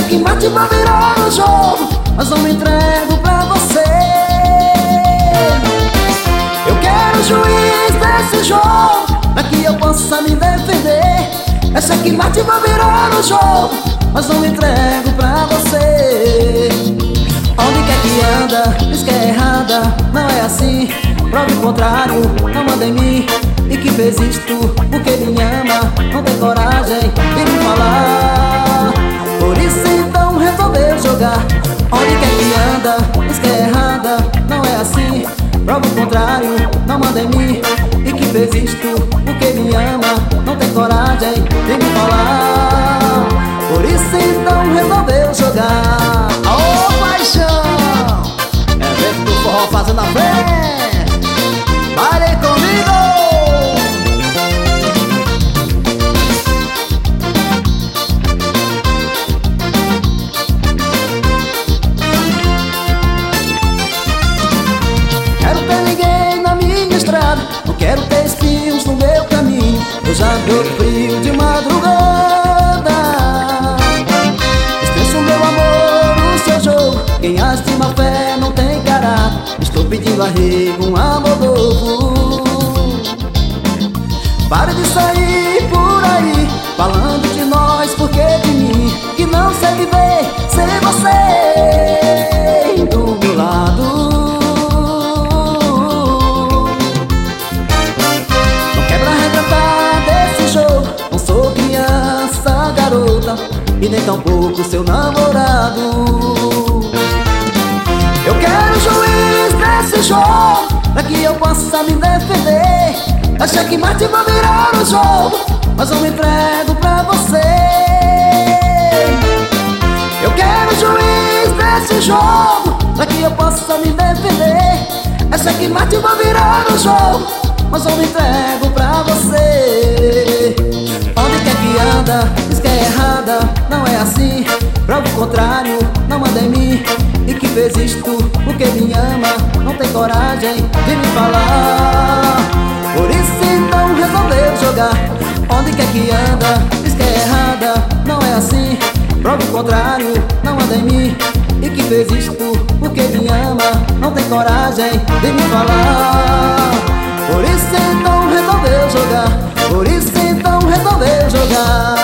Checkmate vai virar o jogo, mas não me entrego pra você. Eu quero o juiz desse jogo, pra que eu possa me defender. É checkmate vai virar o jogo, mas não me entrego pra você. Onde quer que anda, diz que é errada, não é assim. Prove o contrário, não manda em mim. E que fez isto porque me ama, não tem coragem de me falar. Por isso então resolveu jogar. Onde quer que anda, diz que é errada, não é assim. Prova o contrário, não manda em mim. E que fez isto porque me ama, não tem coragem de me falar. Por isso então resolveu jogar. Ô paixão, é vento do forró fazendo a festa. Baile comigo. Quero ter ninguém na minha estrada, não quero ter espinhos no meu caminho. Eu já dou frio de madrugada. Esqueça o meu amor, o seu jogo. Quem age de má fé não tem caráter. Estou pedindo arrego, um amor novo. Pare de sair por aí falando de nós, porque de mim, que não sei viver sem você do meu lado. Não quebra a regra desse jogo. Não sou criança, garota, e nem tampouco seu namorado. Eu quero o juiz desse jogo, pra que eu possa me defender. É checkmate vai virar o jogo, mas não me entrego pra você. Eu quero o juiz desse jogo, pra que eu possa me defender. É checkmate vai virar o jogo, mas não me entrego pra você. Onde quer que anda, diz que é errada, não é assim. Prova o contrário, não manda em mim. E que fez isto porque me ama, não tem coragem de me falar. Por isso então resolveu jogar. Onde quer que anda, diz que é errada, não é assim. Prova o contrário, não manda em mim. E que fez isto porque me ama, não tem coragem de me falar. Por isso então resolveu jogar. Por isso então resolveu jogar.